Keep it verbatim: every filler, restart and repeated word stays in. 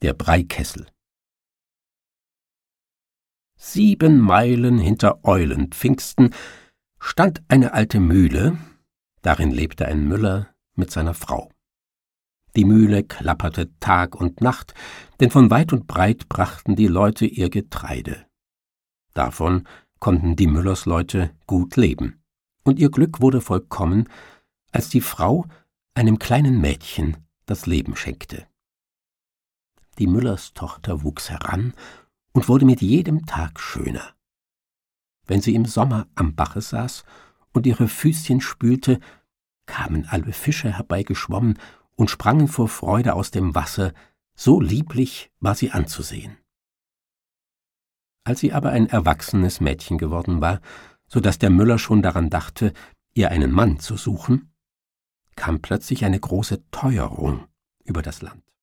Der Breikessel. Sieben Meilen hinter Eulenpfingsten stand eine alte Mühle, darin lebte ein Müller mit seiner Frau. Die Mühle klapperte Tag und Nacht, denn von weit und breit brachten die Leute ihr Getreide. Davon konnten die Müllersleute gut leben, und ihr Glück wurde vollkommen, als die Frau einem kleinen Mädchen das Leben schenkte. Die Müllerstochter wuchs heran und wurde mit jedem Tag schöner. Wenn sie im Sommer am Bache saß und ihre Füßchen spülte, kamen alle Fische herbeigeschwommen und sprangen vor Freude aus dem Wasser, so lieblich war sie anzusehen. Als sie aber ein erwachsenes Mädchen geworden war, so daß der Müller schon daran dachte, ihr einen Mann zu suchen, kam plötzlich eine große Teuerung über das Land.